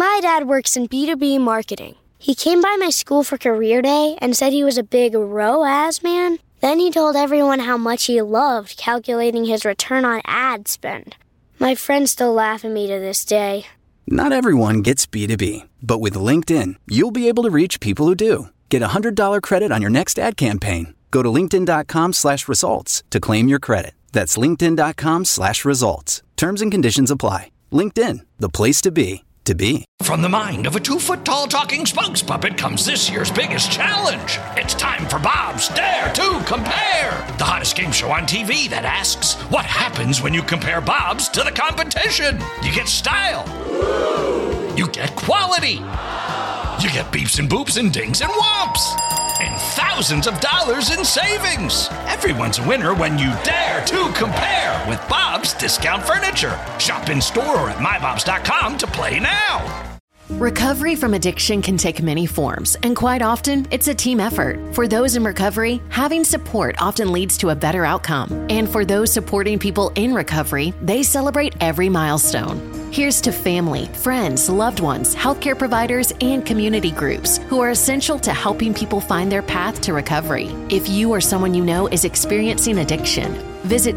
My dad works in B2B marketing. He came by my school for career day and said he was a big ROAS man. Then he told everyone how much he loved calculating his return on ad spend. My friends still laugh at me to this day. Not everyone gets B2B, but with LinkedIn, you'll be able to reach people who do. Get a $100 credit on your next ad campaign. Go to linkedin.com/results to claim your credit. That's linkedin.com/results. Terms and conditions apply. LinkedIn, the place to be. From the mind of a 2-foot-tall talking spokes puppet comes this year's biggest challenge. It's time for Bob's Dare to Compare, the hottest game show on TV that asks, what happens when you compare Bob's to the competition? You get style. You get quality. You get beeps and boops and dings and whomps. And thousands of dollars in savings. Everyone's a winner when you dare to compare with Bob's Discount Furniture. Shop in store or at mybobs.com to play now. Recovery from addiction can take many forms, and quite often, it's a team effort. For those in recovery, having support often leads to a better outcome. And for those supporting people in recovery, they celebrate every milestone. Here's to family, friends, loved ones, healthcare providers, and community groups who are essential to helping people find their path to recovery. If you or someone you know is experiencing addiction, visit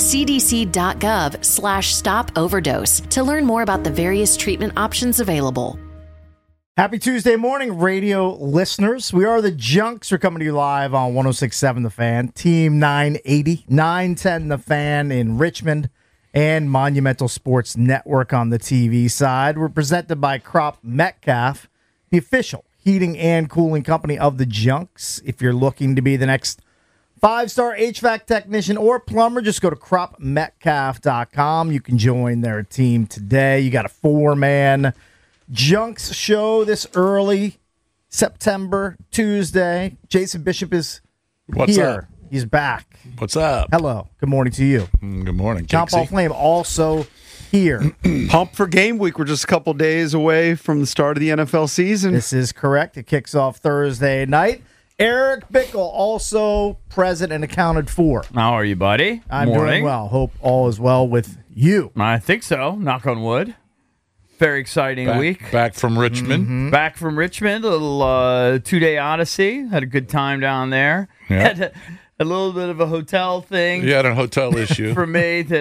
cdc.gov/stop overdose to learn more about the various treatment options available. Happy Tuesday morning, radio listeners. We are the Junks. We're coming to you live on 106.7 The Fan, Team 980, 910 The Fan in Richmond, and Monumental Sports Network on the TV side. We're presented by Crop Metcalf, the official heating and cooling company of the Junks. If you're looking to be the next 5-star HVAC technician or plumber, just go to cropmetcalf.com. You can join their team today. You got a 4-man Junks show this early September Tuesday. Jason Bishop is here. Up? He's back. What's up? Hello. Good morning to you. Good morning, John Paul Flame also here. Pump for game week. We're just a couple days away from the start of the NFL season. This is correct. It kicks off Thursday night. Eric Bickle also present and accounted for. How are you, buddy? I'm doing well. Hope all is well with you. I think so. Knock on wood. Very exciting week. Back from Richmond. Mm-hmm. Back from Richmond. A little 2-day odyssey. Had a good time down there. Yeah. Had a little bit of a hotel thing. You had a hotel issue. For me that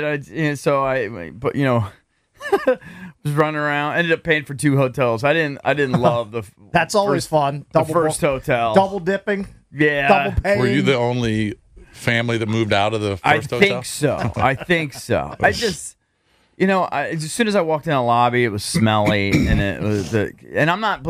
was running around. Ended up paying for 2 hotels. I didn't love the. That's always fun. The first hotel. Double dipping. Yeah. Double paying. Were you the only family that moved out of the first hotel? I think so. I just. As soon as I walked in the lobby, it was smelly, and it was and I'm not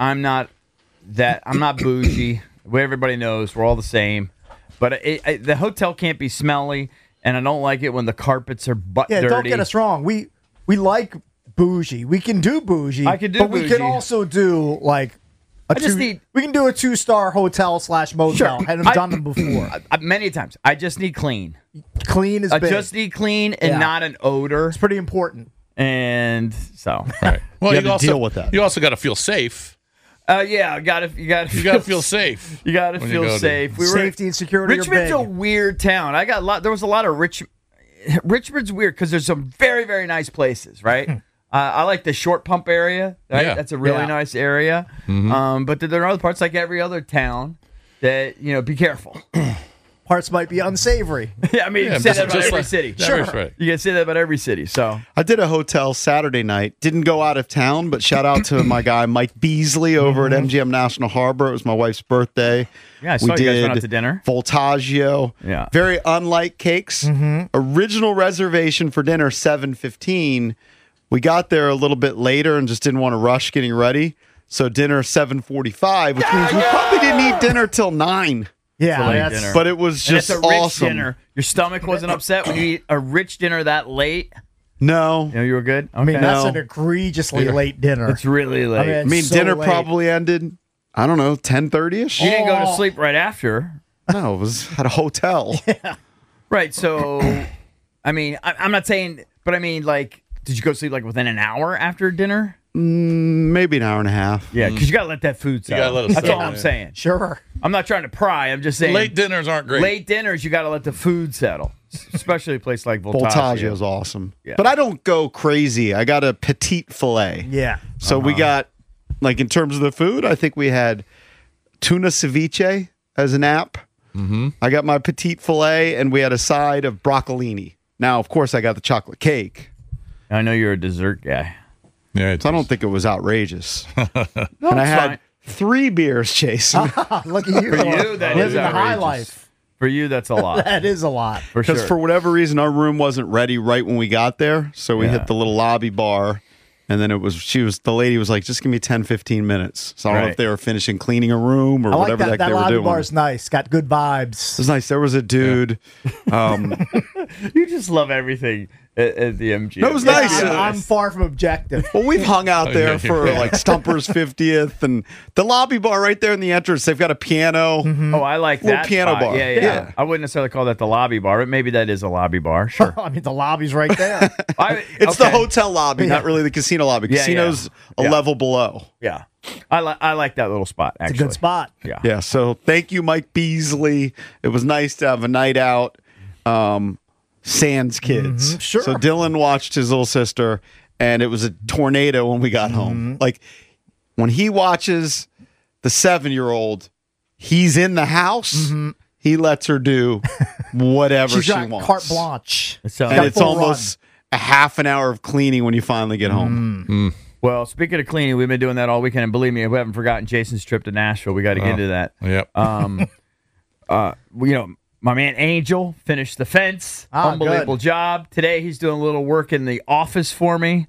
bougie. Everybody knows we're all the same, but the hotel can't be smelly, and I don't like it when the carpets are dirty. Yeah, don't get us wrong. We like bougie. We can do bougie. I can do but bougie. we can also do like we can do a 2-star hotel / motel. Sure. I've done them before. Many times. I just need clean. Clean is big. I just need clean and not an odor. It's pretty important. And so, right. Well, you have to deal with that. You also got to feel safe. You got to feel safe. You got to feel safe. Safety and security. Richmond's are a big. weird town. There was a lot of Richmond's weird because there's some very, very nice places, right? I like the Short Pump area. Right? Yeah. That's a really nice area. Mm-hmm. But there are other parts, like every other town, that be careful. Parts might be unsavory. Yeah, I mean, you can say that about every city. Sure. Right. You can say that about every city. So I did a hotel Saturday night. Didn't go out of town, but shout out to my guy Mike Beasley over at MGM National Harbor. It was my wife's birthday. Yeah, I saw you guys went out to dinner. Voltaggio. Yeah. Very unlike cakes. Original reservation for dinner, 7:15. We got there a little bit later and just didn't want to rush getting ready. So dinner 7:45, which means we probably didn't eat dinner till 9. Yeah, dinner. But it was just and it's a rich awesome. dinner. Your stomach wasn't upset when you eat a rich dinner that late? No. You were good? Okay. I mean, that's an egregiously late dinner. It's really late. I mean, so dinner late. probably ended, I don't know, 10:30ish. You didn't go to sleep right after. No, it was at a hotel. Right, so, I mean, I'm not saying, but I mean, like, did you go to sleep like within an hour after dinner? Maybe an hour and a half. Yeah, because you got to let that food settle. gotta let it That's settle, all I'm yeah. saying. Sure. I'm not trying to pry. I'm just saying. Late dinners aren't great. Late dinners, you got to let the food settle, especially a place like Voltaggio. Voltaggio is awesome. Yeah. But I don't go crazy. I got a petite filet. Yeah. So we got like in terms of the food, I think we had tuna ceviche as an app. Mm-hmm. I got my petite filet, and we had a side of broccolini. Now, of course, I got the chocolate cake. I know you're a dessert guy. Yeah, So I don't think it was outrageous. And I had 3 beers, Jason. Look at you. For you, that is living the high outrageous. life. For you, that's a lot. That is a lot. For Because sure. for whatever reason, our room wasn't ready right when we got there. So we Yeah. hit the little lobby bar. And then the lady was like, just give me 10, 15 minutes. So I don't know Right. if they were finishing cleaning a room or I like whatever that. they That were lobby doing. bar is nice. Got good It vibes. was nice. There was a dude. You just love everything at the MGM. No, it was nice. I'm far from objective. Well, we've hung out there for Yeah. like Stumper's 50th and the lobby bar right there in the entrance. They've got a piano. Oh, I like Little that piano spot. bar. Yeah, yeah, Yeah. I wouldn't necessarily call that the lobby bar, but maybe that is a lobby bar. Sure. I mean, the lobby's right there. It's the okay. hotel lobby, not really the casino lobby. Yeah, Casino's yeah. a level below. Yeah, I like that little spot. Actually, It's a good spot. Yeah. Yeah, so thank you, Mike Beasley. It was nice to have a night out. Sans kids. Sure. So Dylan watched his little sister, and it was a tornado when we got home. Like when he watches the 7-year-old, he's in the house. He lets her do whatever She's she got wants. carte blanche. So, And got it's full almost a half an hour of cleaning when you finally get home. well, speaking of cleaning, we've been doing that all weekend, and believe me, we haven't forgotten Jason's trip to Nashville. We got to get into that. Yep. My man Angel finished the fence. Unbelievable job. Today he's doing a little work in the office for me.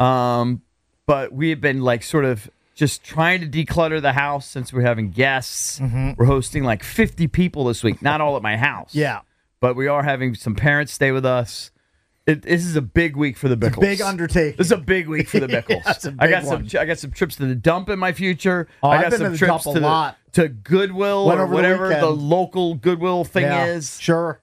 But we've been like sort of just trying to declutter the house since we're having guests. We're hosting like 50 people this week. Not all at my house. Yeah. But we are having some parents stay with us. This is a big week for the Bickles. Big undertaking. This is a big week for the Bickles. That's a big I got one. I got some trips to the dump in my future. Oh, I I've got been some to the trips dump a lot. to Goodwill Went or over the whatever the weekend. local Goodwill thing Yeah, is. Sure.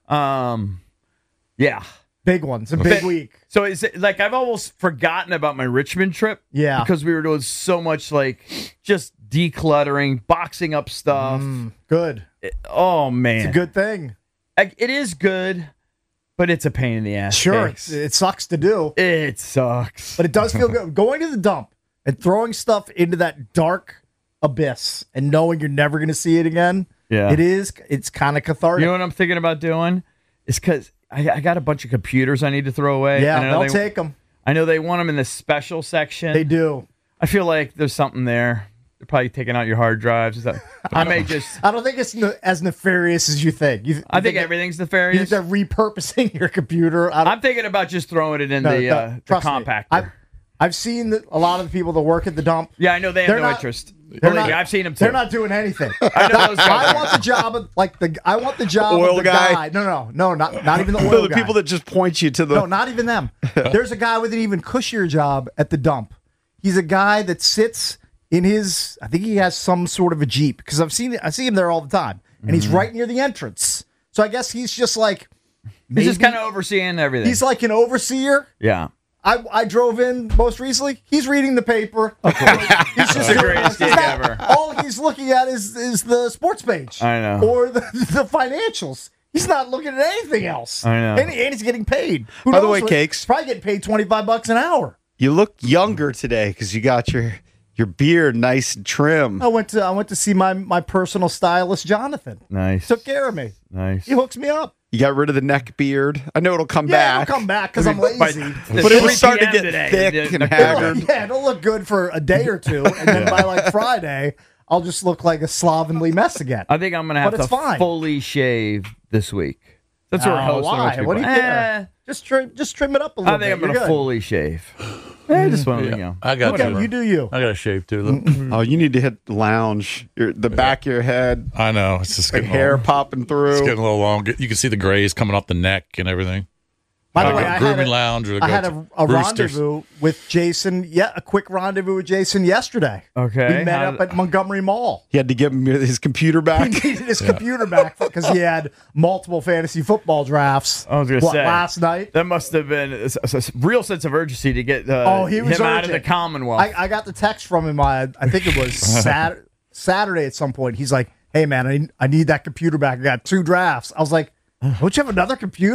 Yeah. Big one. It's a big week. So is it like I've almost forgotten about my Richmond trip? Yeah. Because we were doing so much like just decluttering, boxing up stuff. Good. Oh man, It's a good thing. It is good, but it's a pain in the ass. Sure. Cakes. It sucks to do, It sucks. but it does feel good. Going to the dump and throwing stuff into that dark abyss and knowing you're never going to see it again. Yeah. It's kind of cathartic. You know what I'm thinking about doing? Is because I got a bunch of computers I need to throw away. yeah, and I know they'll take them. I know they want them in the special section. They do. I feel like there's something there. They're probably taking out your hard drives. Is that, I may just. I don't think it's as nefarious as you think. I think everything's You nefarious. think they're repurposing your computer. I'm thinking about just throwing it in the trust me. compactor. I've seen a lot of the people that work at the dump. Yeah, I know they have They're no not- interest. they're Believe not- me, I've seen them too. They're not doing anything. I know those guys. I want the job of I want the job Oil of the guy? No, not even the oil So the guy. people that just point you to the No, not even them. There's a guy with an even cushier job at the dump. He's a guy that sits in his. I think he has some sort of a Jeep because I see him there all the time, and he's right near the entrance. So I guess he's just like He's just maybe- kind of overseeing everything. He's like an overseer. yeah. I drove in most recently. He's reading the paper. He's just That's the greatest he's gig not- ever. All he's looking at is the sports page. I know. Or the financials. He's not looking at anything else. I know. And he's getting paid. Who By the knows way, what- Cakes. He's probably getting paid $25 an hour. You look younger today because you got your beard nice and trim. I went to see my personal stylist, Jonathan. Nice. Took care of me. Nice. He hooks me up. You got rid of the neck beard. I know it'll come Yeah, back. it'll come back because I'm lazy. But it was 3 starting to PM get today. thick and The- haggard. Yeah, it'll look good for a day or two, and then by like Friday, I'll just look like a slovenly mess again. I think I'm gonna have But to it's fine. fully shave this week. That's what we're hosting. Why? with What do you people. care? Just trim it up a little I bit. think I'm You're gonna good. fully shave. I just want to, Yeah, you know. I got Okay, you. you do you. I got to shave too. Though. Oh, you need to hit the lounge. The back of your head, I know it's just like getting hair a little, popping it's through. getting a little long. You can see the grays coming off the neck and everything. By the Like way, a I grooming had a, lounge or I had a Roosters. rendezvous with Jason. Yeah, a quick rendezvous with Jason yesterday. Okay, we met how- up at Montgomery Mall. He had to give him his computer He back. needed his computer back because he had multiple fantasy football drafts. I was gonna say last night. that must have been a real sense of urgency to get He was him out of the urgent. Commonwealth. I got the text from him. I think it was Saturday at some point. He's like, "Hey man, I need that computer back. I got 2 drafts." I was like, "Don't you have another computer?"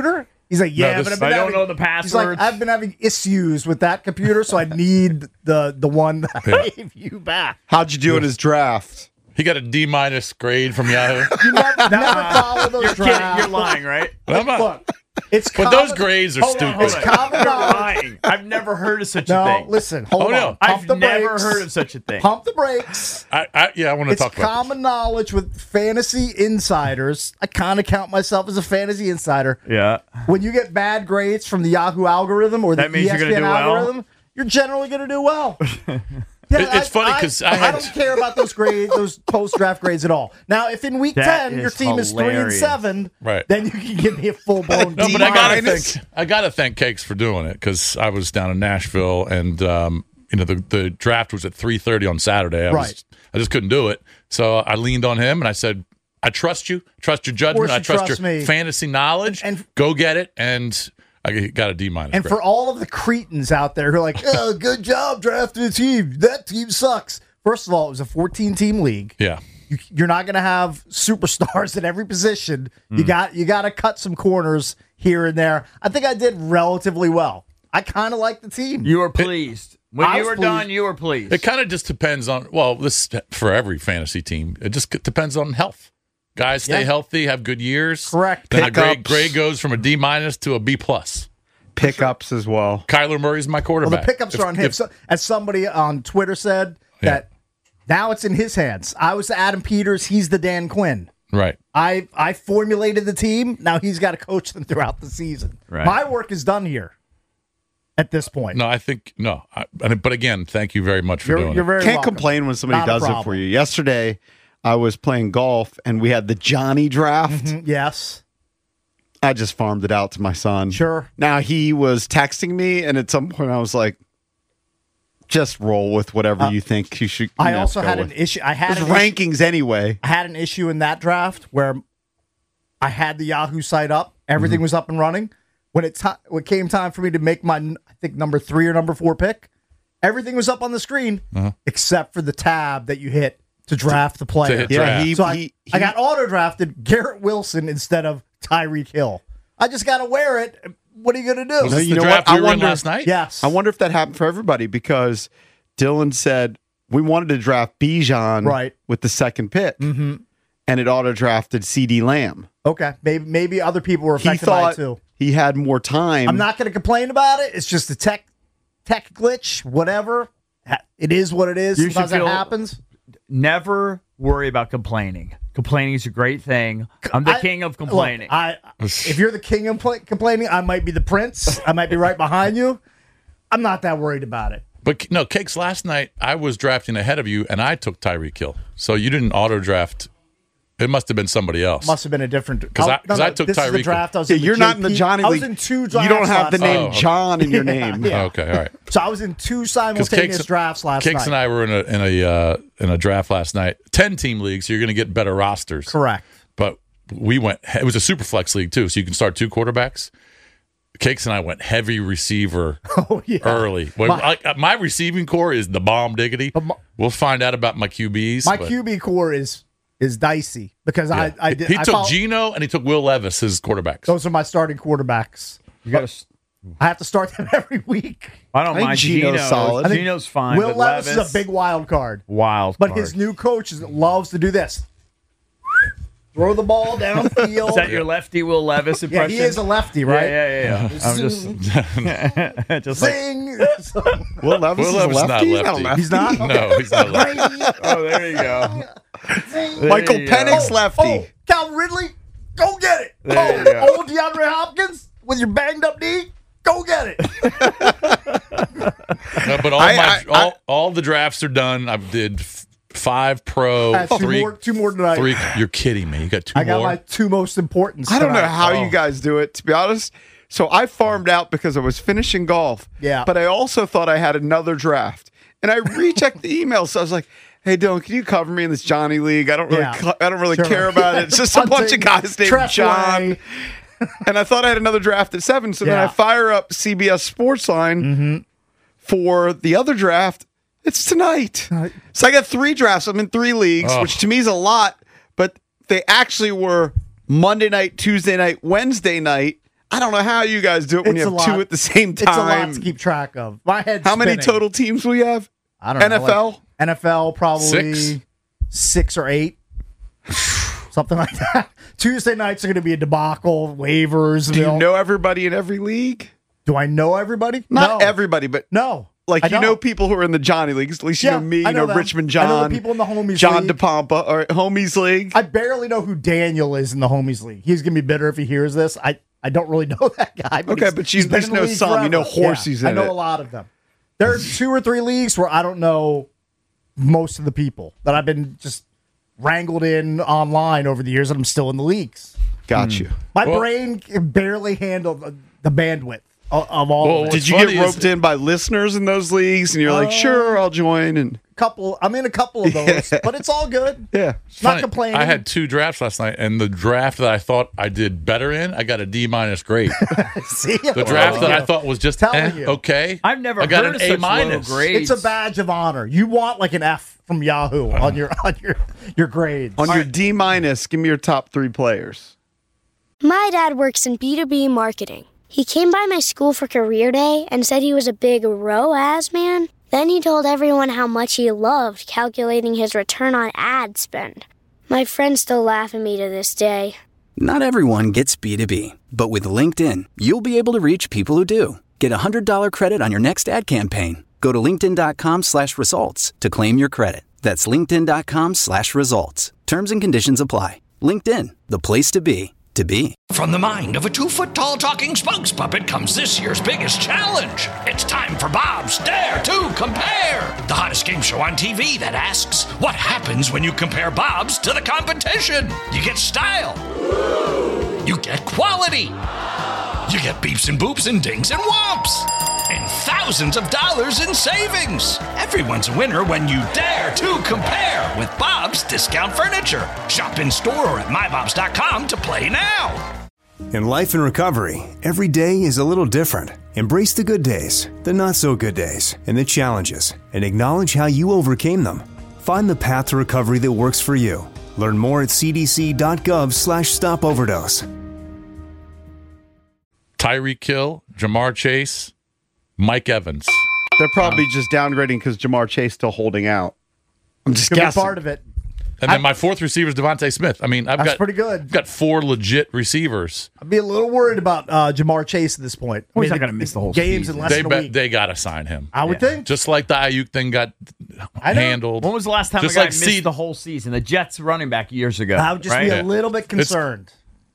He's like, yeah, but I don't know the passwords. He's like, I've been having issues with that computer, so I need the one that I gave you back. How'd you do in his draft? He got a D- grade from Yahoo. You never follow those drafts. You're lying, right? Look, it's But those grades are Hold on, stupid. It's common You're knowledge. lying. I've never heard of such a No, thing. listen, hold Oh, on. no. Pump I've the never brakes. heard of such a thing. Pump the brakes. I want to It's talk about common knowledge with fantasy insiders. I kind of count myself as a fantasy insider. Yeah. When you get bad grades from the Yahoo algorithm or the That means ESPN you're gonna do well? algorithm, you're generally going to do well. It's funny 'cause I don't care about those grades, those post-draft grades at all. Now, if in week That 10 your is team is 3-7, Right. then you can give me a full-blown No, D but I minus. gotta thank Cakes for doing it because I was down in Nashville and the draft was at 3:30 on Saturday. I just couldn't do it, so I leaned on him and I said, "I trust you, trust your judgment, I you trust trust your me." fantasy knowledge. And go get it." And I got a D-. And for all of the cretins out there who are like, oh, good job drafting a team. That team sucks. First of all, it was a 14-team league. yeah. You're not going to have superstars at every position. You got to cut some corners here and there. I think I did relatively well. I kind of like the team. You were pleased. When I you was were pleased. done, you were pleased. It kind of just depends on, this for every fantasy team. It just depends on health. Guys stay healthy, have good years. Correct. Then a Pickups. grade goes from a D- to a B+. Pickups as well. Kyler Murray's my Well, quarterback. the pickups are on him. So, as somebody on Twitter said, that now it's in his hands. I was Adam Peters. He's the Dan Quinn. Right. I formulated the team. Now he's got to coach them throughout the season. Right. My work is done here at this point. No, I think no. But again, thank you very much for doing You're it. very Can't welcome. complain when somebody Not a does it problem. for you. Yesterday, I was playing golf and we had the Johnny draft. Yes. I just farmed it out to my son. Sure. Now he was texting me, and at some point I was like, "Just roll with whatever you think you should." I also had an issue. I had There's an issue. rankings anyway. I had an issue in that draft where I had the Yahoo site up. Everything was up and running. When it came time for me to make my, I think, number 3 or number 4 pick, everything was up on the screen except for the tab that you hit to draft the player. hit draft. He, So he, I got auto-drafted Garrett Wilson instead of Tyreek Hill. I just got to wear it. What are you going to do? Was this you the know draft what? I we were in wonder- last night? Yes. I wonder if that happened for everybody because Dylan said we wanted to draft Bijan Right. with the second pick, and it auto drafted CD Lamb. Okay. Maybe other people were He affected by it thought too. he had more time. I'm not going to complain about it. It's just a tech glitch, whatever. It is what it is. You should Sometimes it feel- happens. Never worry about complaining. Complaining is a great thing. I'm the king of complaining. Look, if you're the king of complaining, I might be the prince. I might be right behind you. I'm not that worried about it. But no, Cakes, last night I was drafting ahead of you and I took Tyreek Hill. So you didn't auto draft. It must have been somebody else. Must have been a different. 'Cause I took this is the Tyreek. draft. I was Yeah, in the you're not in the JP. Johnny I League. was in 2 You drafts. don't have the last name night. okay. John in your name. Yeah. Okay, all right. So I was in 2 Because simultaneous drafts last Cakes night. and I were in a draft last night. 10-team league, so you're going to get better rosters. Correct. But we went. It was a super flex league too, so you can start 2 quarterbacks. Cakes and I went heavy receiver Oh yeah. early. My receiving core is the bomb diggity. We'll find out about my QBs. My but- QB core is dicey because yeah. I did. He I took follow- Geno and he took Will Levis as quarterbacks. Those are my starting quarterbacks. you got to. I have to start them every week. I don't think mind Geno's Geno. solid. I think Geno's fine. Will but Levis is a big wild card. wild. But card. his new coach loves to do this. Throw the ball downfield. Is that your lefty Will Levis yeah, impression? he is a lefty, right? Yeah. I'm just like, Zing. Will Levis, Will Levis is is not lefty? lefty. Not lefty. He's not? No, he's not lefty. oh, there you go. There Michael you go. Penix lefty. Oh, Calvin Ridley, go get it. There you go. Old DeAndre Hopkins with your banged up knee, go get it. No, but all the drafts are done. I did 5 pro, That's 3. two more tonight. 3. You're kidding me. You got 2 I got more. my 2 most important. I don't know tonight. how you guys do it, to be honest. So I farmed out because I was finishing golf. Yeah. But I also thought I had another draft. And I rechecked the emails. So I was like, hey, Dylan, can you cover me in this Johnny League? I don't really Sure. care about it. It's just a bunch of guys named Tressway. John. And I thought I had another draft at 7. So then I Yeah. fire up CBS Sportsline for the other draft. It's tonight. So I got 3 drafts. I'm in 3 leagues, Oh. which to me is a lot, but they actually were Monday night, Tuesday night, Wednesday night. I don't know how you guys do it when It's you a have two lot. at the same time. It's a lot to keep track of. My head's How many spinning. total teams we have? I don't know. NFL? NFL probably 6 or 8. Something like that. Tuesday nights are going to be a debacle. Waivers. Do you know everybody in every league? Do I know everybody? Not No. everybody, but No. like I you know people who are in the Johnny Leagues. At least you know me, I you know them. Richmond John. I know the people in the Homies John League. DePompa or Homies League. I barely know who Daniel is in the Homies League. He's going to be bitter if he hears this. I don't really know that guy. Okay, but you he's been just in the know league some. You forever. know Horsey's in I know it. a lot of them. There are 2 or 3 leagues where I don't know most of the people that I've been just wrangled in online over the years, and I'm still in the leagues. Got you. My brain can barely handle the bandwidth of all of it. Did you get roped in by listeners in those leagues, and you're like, sure, I'll join? And I'm in a couple of those, but it's all good. yeah, Not complaining. I had 2 drafts last night, and the draft that I thought I did better in, I got a D- grade. See? The draft that I thought was just Telling you. okay. I've never I got heard an of such A-. low grades. It's a badge of honor. You want like an F from Yahoo on your grades. on your D-, give me your top 3 players. My dad works in B2B marketing. He came by my school for career day and said he was a big ROAS man. Then he told everyone how much he loved calculating his return on ad spend. My friends still laugh at me to this day. Not everyone gets B2B, but with LinkedIn, you'll be able to reach people who do. Get a $100 credit on your next ad campaign. Go to linkedin.com/results to claim your credit. That's linkedin.com/results. Terms and conditions apply. LinkedIn, the place to be. From the mind of a 2-foot-tall talking spokes puppet comes this year's biggest challenge. It's time for Bob's Dare to Compare, the hottest game show on TV that asks, what happens when you compare Bob's to the competition? You get style. You get quality. You get beeps and boops and dings and whomps. And thousands of dollars in savings. Everyone's a winner when you dare to compare with Bob's Discount Furniture. Shop in store or at mybobs.com to play now. In life and recovery, every day is a little different. Embrace the good days, the not so good days, and the challenges, and acknowledge how you overcame them. Find the path to recovery that works for you. Learn more at cdc.gov/stopoverdose. Tyreek Hill, Jamar Chase, Mike Evans. They're probably just downgrading because Jamar Chase still holding out. I'm just Could be guessing. part of it. And then my 4th receiver is Devontae Smith. I mean, That's pretty good. I've got 4 legit receivers. I'd be a little worried about Jamar Chase at this point. Well, he's not gonna miss the whole games season. in less than a week. They got to sign him. I would think. Just like the Ayuk thing got handled. When was the last time Just a guy like missed the whole season? The Jets running back years ago. I would just be right? a little bit concerned.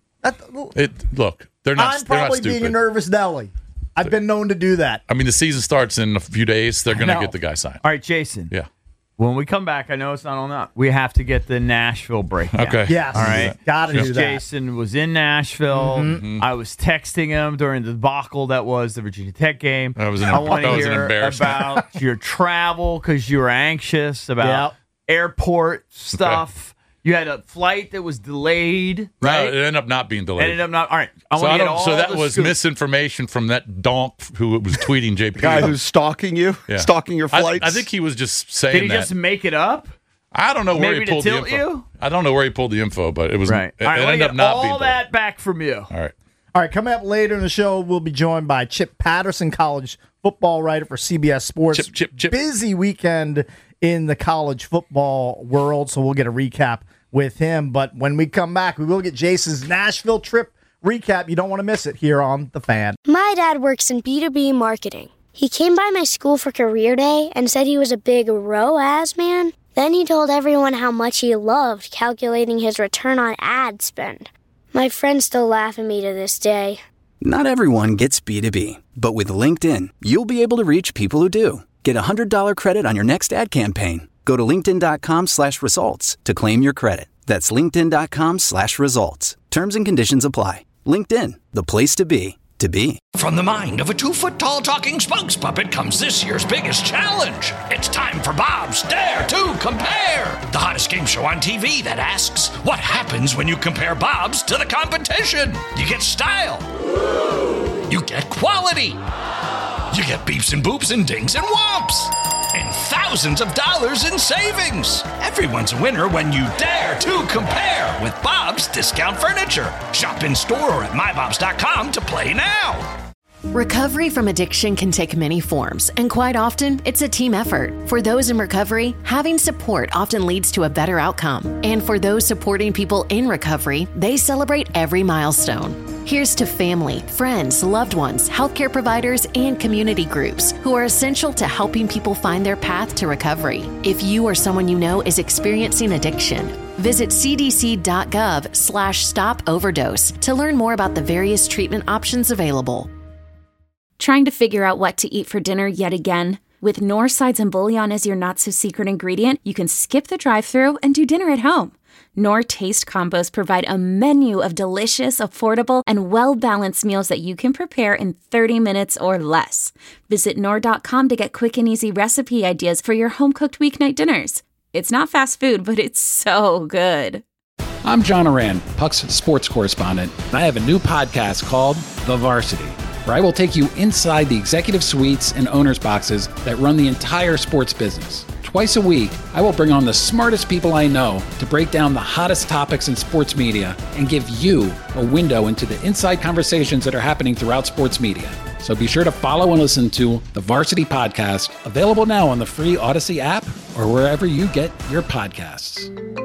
Look, they're not. I'm they're not probably stupid. being a nervous Nelly. I've been known to do that. I mean, the season starts in a few days. They're going to know. get the guy signed. All right, Jason. Yeah. When we come back, I know it's not on that. We have to get the Nashville breakdown. Okay. Yes. All right. Got to do that. Jason was in Nashville. Mm-hmm. I was texting him during the debacle that was the Virginia Tech game. That was I want to an hear embarrassment. about your travel because you were anxious about airport stuff. You had a flight that was delayed, right? No, it ended up not being delayed. Ended up not. All right. I want to get all so that the was scoop. misinformation from that donk who was tweeting JP. Guy who's stalking you, Yeah. stalking your flights. I think he was just saying Did he that. just make it up? I don't know where Maybe he pulled to the tilt info. you? I don't know where he pulled the info, but it was Right. It, All right. it I want ended to up get not being all delayed. that back from you. All right. All right, coming up later in the show, we'll be joined by Chip Patterson, college football writer for CBS Sports. Chip. Busy weekend in the college football world, so we'll get a recap with him. But when we come back, we will get Jason's Nashville trip recap. You don't want to miss it here on The Fan. My dad works in B2B marketing. He came by my school for career day and said he was a big ROAS man. Then he told everyone how much he loved calculating his return on ad spend. My friends still laugh at me to this day. Not everyone gets B2B, but with LinkedIn, you'll be able to reach people who do. Get a $100 credit on your next ad campaign. Go to linkedin.com/results to claim your credit. That's linkedin.com/results. Terms and conditions apply. LinkedIn, the place to be. From the mind of a 2-foot-tall talking spokes puppet comes this year's biggest challenge. It's time for Bob's Dare to Compare, the hottest game show on TV that asks, what happens when you compare Bob's to the competition? You get style. You get quality. You get beeps and boops and dings and whomps. And thousands of dollars in savings. Everyone's a winner when you dare to compare with Bob's Discount Furniture. Shop in store or at mybobs.com to play now. Recovery from addiction can take many forms, and quite often, it's a team effort. For those in recovery, having support often leads to a better outcome. And for those supporting people in recovery, they celebrate every milestone. Here's to family, friends, loved ones, healthcare providers, and community groups who are essential to helping people find their path to recovery. If you or someone you know is experiencing addiction, visit cdc.gov/stop-overdose to learn more about the various treatment options available. Trying to figure out what to eat for dinner yet again? With Knorr sides and bouillon as your not-so-secret ingredient, you can skip the drive-thru and do dinner at home. Knorr Taste Combos provide a menu of delicious, affordable, and well-balanced meals that you can prepare in 30 minutes or less. Visit Knorr.com to get quick and easy recipe ideas for your home-cooked weeknight dinners. It's not fast food, but it's so good. I'm John Oran, Puck's sports correspondent, and I have a new podcast called The Varsity, where I will take you inside the executive suites and owners' boxes that run the entire sports business. Twice a week, I will bring on the smartest people I know to break down the hottest topics in sports media and give you a window into the inside conversations that are happening throughout sports media. So be sure to follow and listen to the Varsity Podcast, available now on the free Odyssey app or wherever you get your podcasts.